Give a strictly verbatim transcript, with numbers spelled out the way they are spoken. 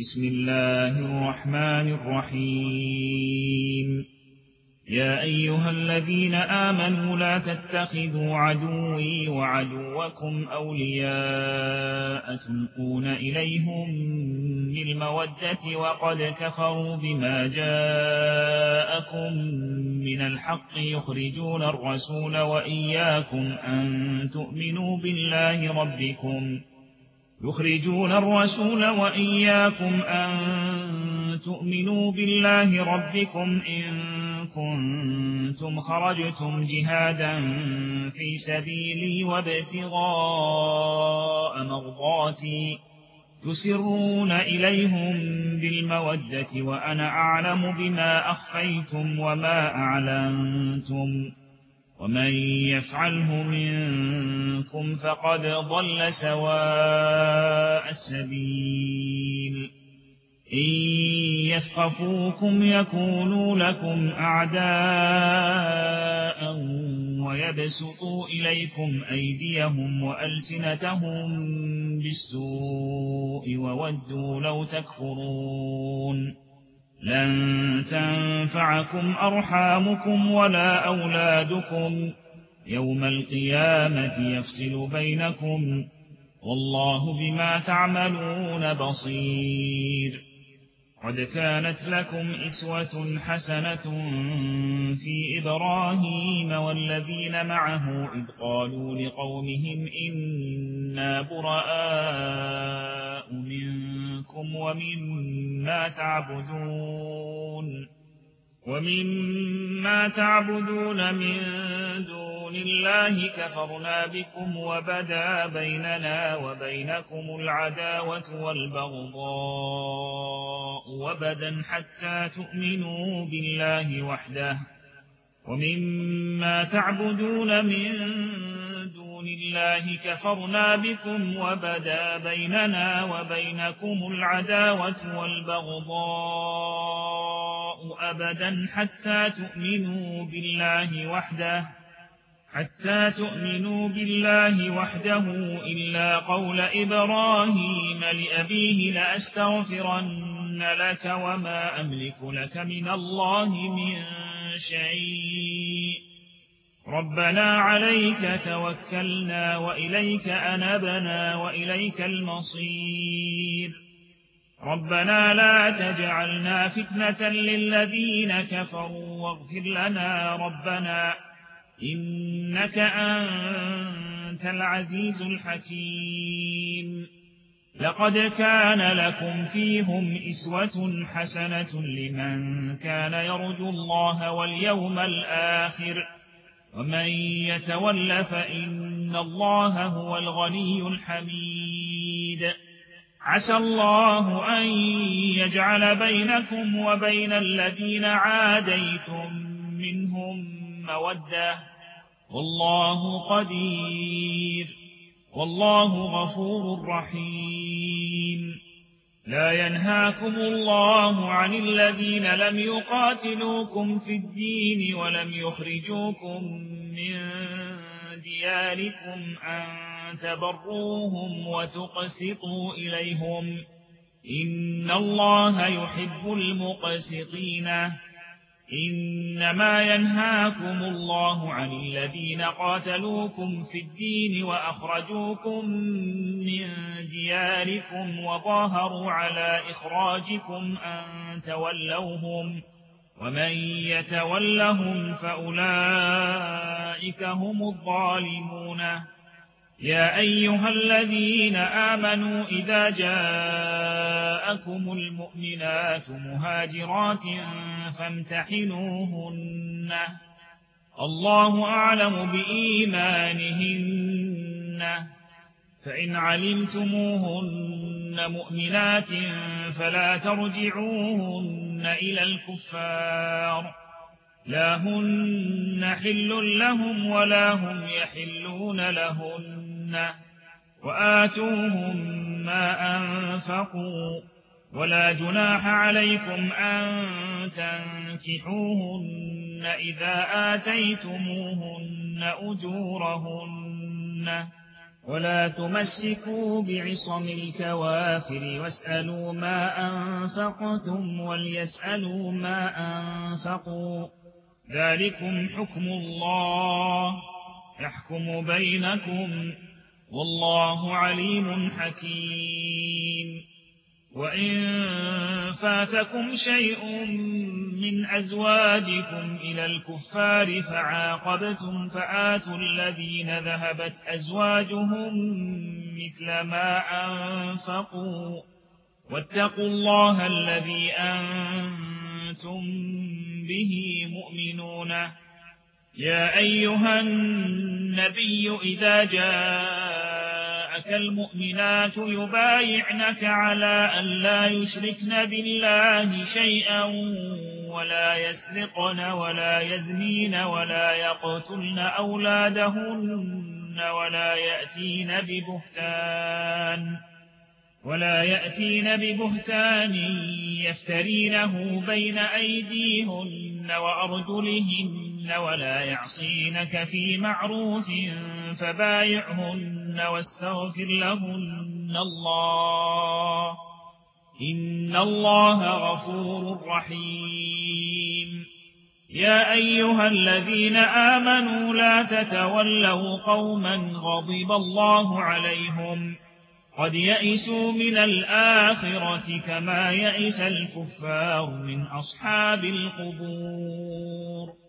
بسم الله الرحمن الرحيم يا أيها الذين آمنوا لا تتخذوا عدوي وعدوكم أولياء تلقون إليهم بالمودة وقد كفروا بما جاءكم من الحق يخرجون الرسول وإياكم أن تؤمنوا بالله ربكم يخرجون الرسول وإياكم أن تؤمنوا بالله ربكم إن كنتم خرجتم جهادا في سبيلي وابتغاء مرضاتي تسرون إليهم بالمودة وأنا أعلم بما أخفيتم وما أعلنتم ومن يفعله منكم فقد ضل سواء السبيل إن يثقفوكم يكونوا لكم أعداء ويبسطوا إليكم أيديهم وألسنتهم بالسوء وودوا لو تكفرون لن تنفعكم أرحامكم ولا أولادكم يوم القيامة يفصل بينكم والله بما تعملون بصير قد كانت لكم أسوة حسنة في إبراهيم والذين معه إذ قالوا لقومهم إنا براء منكم ومما تعبدون ومما تعبدون من دون الله كفرنا بكم وبدا بيننا وبينكم العداوة والبغضاء وبدا حتى تؤمنوا بالله وحده ومما تعبدون من دون الله كفرنا بكم وبدا بيننا وبينكم العداوة والبغضاء أبدا حتى تؤمنوا بالله وحده حتى تؤمنوا بالله وحده إلا قول إبراهيم لأبيه لأستغفرن لك وما أملك لك من الله من شيء ربنا عليك توكلنا وإليك أنبنا وإليك المصير ربنا لا تجعلنا فتنة للذين كفروا واغفر لنا ربنا إنك أنت العزيز الحكيم لقد كان لكم فيهم أسوة حسنة لمن كان يرجو الله واليوم الآخر ومن يتول فإن الله هو الغني الحميد عسى الله أن يجعل بينكم وبين الذين عاديتم منهم مودة والله قدير والله غفور رحيم لا ينهاكم الله عن الذين لم يقاتلوكم في الدين ولم يخرجوكم من دياركم أن تبروهم وتقسطوا إليهم إن الله يحب المقسطين إنما ينهاكم الله عن الذين قاتلوكم في الدين وأخرجوكم من دياركم وظاهروا على إخراجكم أن تولوهم ومن يتولهم فأولئك هم الظالمون يا أيها الذين آمنوا إذا جاءكم المؤمنات مهاجرات فامتحنوهن الله أعلم بإيمانهن فإن علمتموهن مؤمنات فلا ترجعوهن إلى الكفار لا هن حل لهم ولا هم يحلون لهن وآتوهم ما أنفقوا ولا جناح عليكم أن تنكحوهن إذا آتيتموهن أجورهن ولا تمسكوا بعصم الكوافر واسألوا ما أنفقتم وليسألوا ما أنفقوا ذلكم حكم الله يحكم بينكم والله عليم حكيم. وإن فاتكم شيء من أزواجكم إلى الكفار فعاقبتم فآتوا الذين ذهبت أزواجهم مثل ما أنفقوا واتقوا الله الذي أنتم به مؤمنون. يا أيها النبي إذا جاءك المؤمنات يبايعنك على أن لا يشركن بالله شيئا ولا يسرقن ولا يزنين ولا يقتلن أولادهن ولا يأتين ببهتان ولا يأتين ببهتان يفترينه بين أيديهن وأرجلهن ولا يعصينك في معروف فبايعهن واستغفر لهن الله إن الله غفور رحيم. يا أيها الذين آمنوا لا تتولوا قوما غضب الله عليهم قد يئسوا من الآخرة كما يئس الكفار من أصحاب القبور.